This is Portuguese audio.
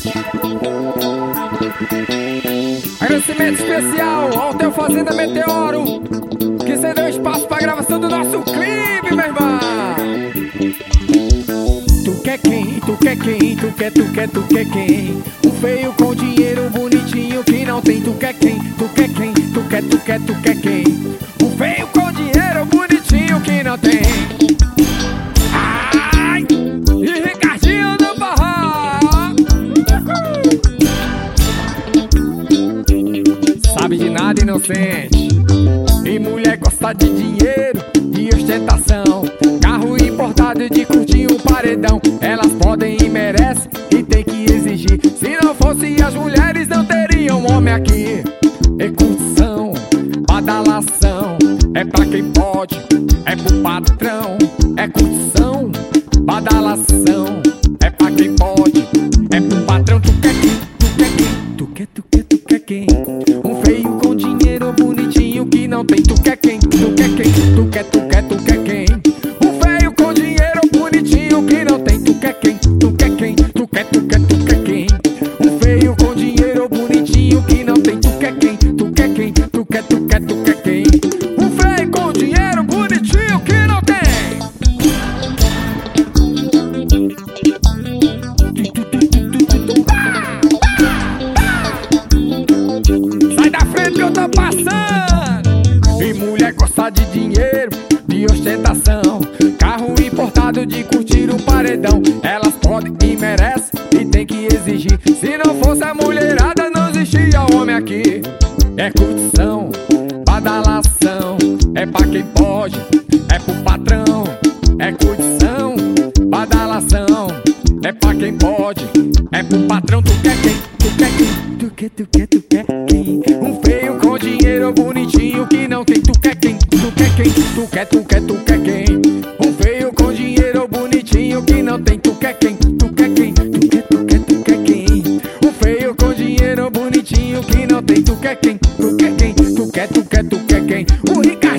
Agradecimento especial ao Hotel Fazenda Meteoro, que cedeu espaço pra gravação do nosso clipe, meu irmão. Tu quer quem? Tu quer quem? Tu quer quem? Um feio com dinheiro bonitinho que não tem. Tu quer quem? Tu quer quem? Tu quer quem? Um feio com dinheiro bonitinho que não tem. Ai! E Ricardinho do Forró. Sabe de nada, inocente. E mulher gosta de dinheiro, de ostentação, carro importado de curtinho paredão. Elas podem e merecem e tem que exigir. Se não fosse as mulheres não teriam homem aqui. É curtição, badalação, é pra quem pode, é pro patrão. É curtição, badalação, é pra quem pode, é pro patrão. Tu quer quem? Tu quer quem? Um feio com dinheiro bonitinho que não tem. Tu quer quem? Tu quer quem? Tu quer quem? Um feio com dinheiro bonitinho que não tem. Tu quer quem? Tu quer quem? Tu quer quem? Um feio com dinheiro bonitinho que não tem. Tu quer quem? Tu quer quem? Tu quer quem? Um feio com dinheiro bonitinho que não tem. Sai da frente que eu tô passando. E mulher gosta de dinheiro, de ostentação, carro importado de curtir o paredão. Elas podem e merecem e tem que exigir. Se não fosse a mulherada não existia homem aqui. É curtição, badalação, é pra quem pode, é pro patrão. É curtição, badalação, é pra quem pode, é pro patrão. Tu quer quem? Tu quer quem? Tu quer quem? Um feio com dinheiro bonitinho que não tem. Tu quer quem? Tu quer quem? Tu quer quem? Um feio com dinheiro bonitinho que não tem. Tu quer quem? Tu quer quem? Tu quer quem? Um feio com dinheiro bonitinho que não tem. Tu quer quem? Tu quer quem? Tu quer quem? O Ricardo